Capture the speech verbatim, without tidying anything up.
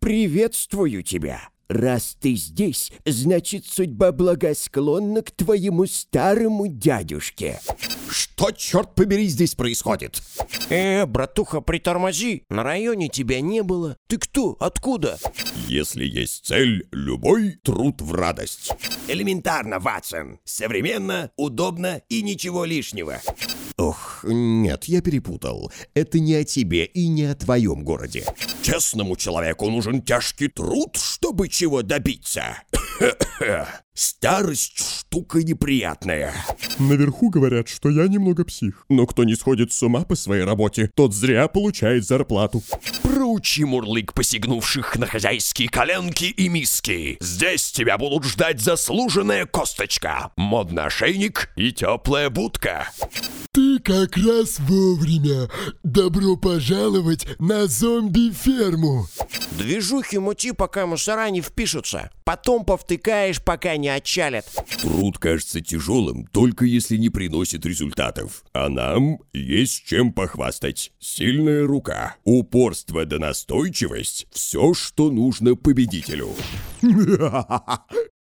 приветствую тебя. Раз ты здесь, значит, судьба благосклонна к твоему старому дядюшке. Что, черт побери, здесь происходит? Э, братуха, притормози. На районе тебя не было. Ты кто? Откуда? Если есть цель, любой труд в радость. Элементарно, Ватсон. Современно, удобно и ничего лишнего. Ох, нет, я перепутал. Это не о тебе и не о твоем городе. Честному человеку нужен тяжкий труд, чтобы чего добиться. Старость штука неприятная. Наверху говорят, что я немного псих. Но кто не сходит с ума по своей работе, тот зря получает зарплату. Проучи, мурлык, посягнувших на хозяйские коленки и миски. Здесь тебя будут ждать заслуженная косточка, модный ошейник и теплая будка. Ты как раз вовремя. Добро пожаловать на зомби-ферму. Движухи мути, пока мусора не впишутся. Потом повтыкаешь, пока не отчалят. Труд кажется тяжелым, только если не приносит результатов. А нам есть чем похвастать. Сильная рука, упорство да настойчивость – все, что нужно победителю.